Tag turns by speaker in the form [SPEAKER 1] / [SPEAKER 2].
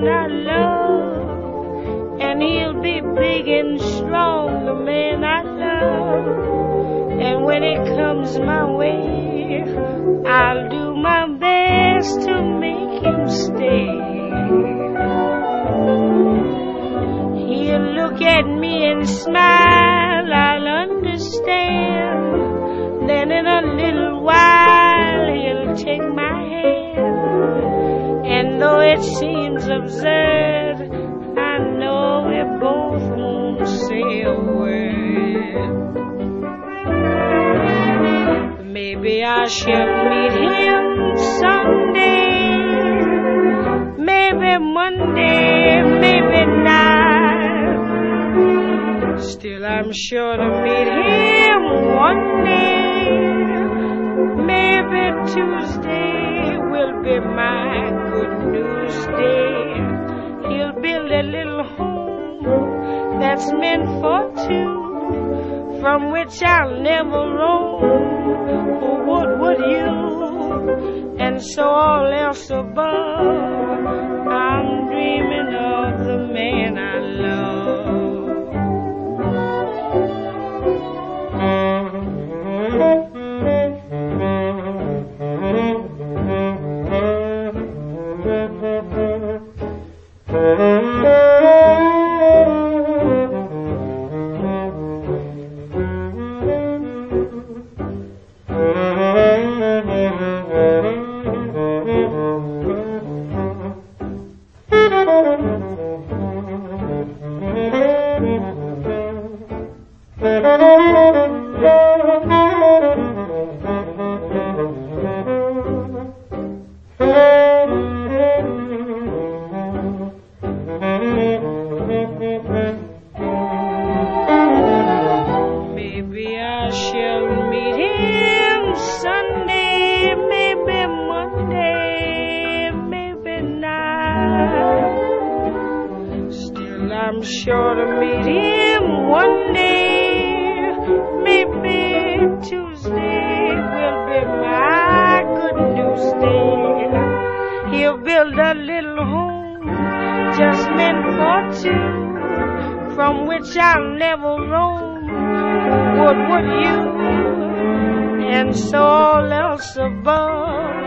[SPEAKER 1] man I love, and he'll be big and strong, the man I love. And when it comes my way, I'll do my best to make him stay. He'll look at me and smile, I'll understand. Then in a little while he'll take my hand. And though it seems absurd, I know we both won't say a word. Maybe I shall meet him someday, maybe Monday, maybe not. Still I'm sure to meet him one day. Maybe Tuesday will be my good news day. He'll build a little home that's meant for two, from which I'll never roam. Oh, what would you? And so all else above, I'm dreaming of the man I love. I'm sure to meet him one day. Maybe Tuesday will be my good news day. He'll build a little home just meant for two, from which I'll never roam. What would you? And so all else above,